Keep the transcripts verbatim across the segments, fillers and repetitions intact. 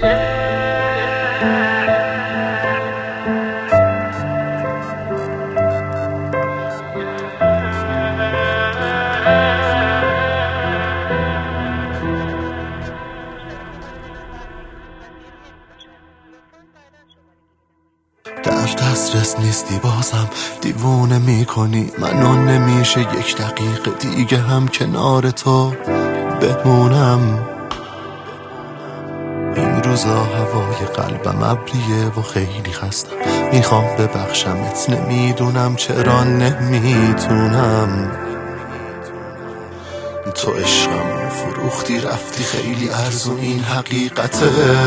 در دسترس نیستی بازم دیوونه میکنی منو، نمیشه یک دقیقه دیگه هم کنار تو بمونم. این روزا هوای قلبم ابریه و خیلی خستم، میخوام ببخشمت نمیدونم چرا نمیتونم. تو عشقم فروختی رفتی خیلی ارزون، این حقیقته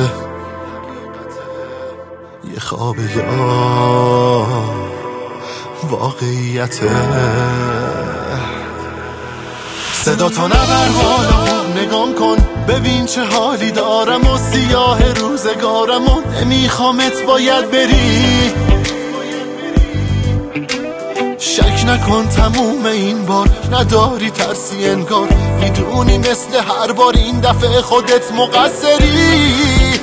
یه خوابه یا واقعیته. صدا تو نبر حالا خوب نگام کن، ببین چه حالی دارم و سیاه روزگارم و نمیخوامت باید بری. شک نکن تموم این بار نداری ترسی انگار، میدونی مثل هر بار این دفعه خودت مقصری.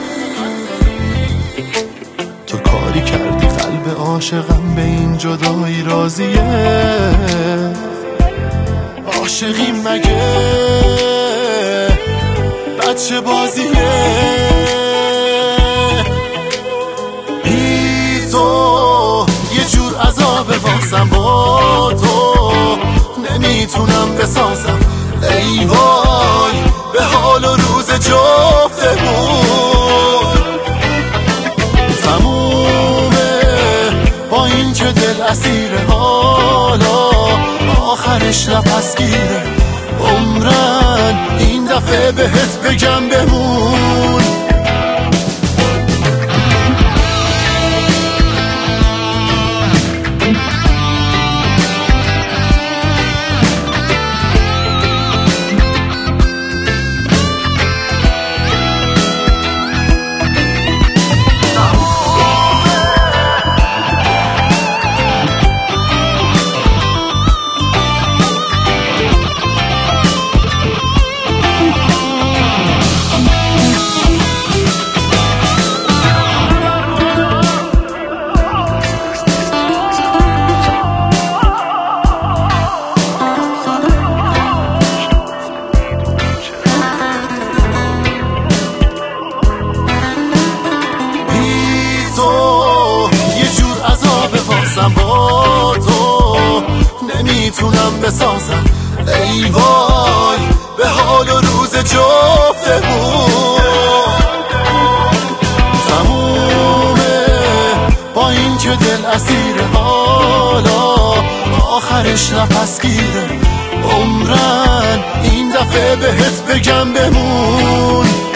تو کاری کردی قلب عاشقم به این جدایی راضیه، عاشقی مگه بچه بازیه. بی تو یه جور عذاب واسم، با تو نمیتونم بسازم. ای وای به حال و روز جفتمون، تمومه با این که دل اسیر حالا آخرش نفس گیره. عمرن این دفعه بهت بگم بمون. با تو نمیتونم بسازم. ای وای به حال و روز جفتمون، تمومه با این که دل اسیر حالا آخرش نفس گیره. عمرن این دفعه بهت بگم بمون.